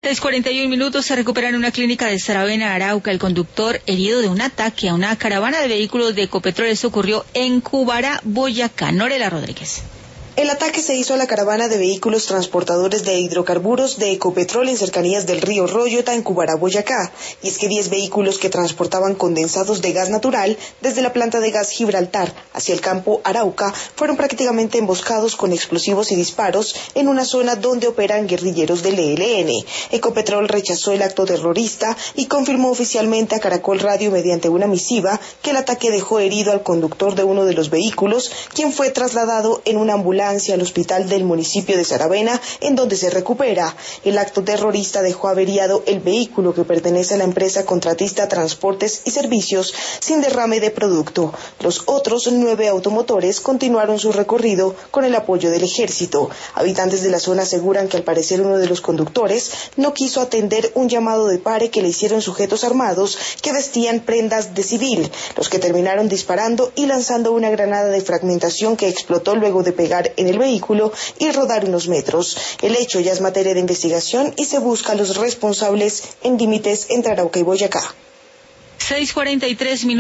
6:41 se recupera en una clínica de Saravena, Arauca, el conductor herido de un ataque a una caravana de vehículos de Ecopetrol. Esto ocurrió en Cubará, Boyacá. Norela Rodríguez. El ataque se hizo a la caravana de vehículos transportadores de hidrocarburos de Ecopetrol en cercanías del río Royota, en Cubará, Boyacá. Y es que 10 vehículos que transportaban condensados de gas natural desde la planta de gas Gibraltar hacia el campo Arauca fueron prácticamente emboscados con explosivos y disparos en una zona donde operan guerrilleros del ELN. Ecopetrol rechazó el acto terrorista y confirmó oficialmente a Caracol Radio mediante una misiva que el ataque dejó herido al conductor de uno de los vehículos, quien fue trasladado en una ambulancia al hospital del municipio de Saravena, en donde se recupera. El acto terrorista dejó averiado el vehículo que pertenece a la empresa contratista Transportes y Servicios sin derrame de producto. Los otros 9 automotores continuaron su recorrido con el apoyo del ejército. Habitantes de la zona aseguran que al parecer uno de los conductores no quiso atender un llamado de pare que le hicieron sujetos armados que vestían prendas de civil, los que terminaron disparando y lanzando una granada de fragmentación que explotó luego de pegar en el vehículo y rodar unos metros. El hecho ya es materia de investigación y se busca a los responsables en límites entre Arauca y Boyacá. 6:43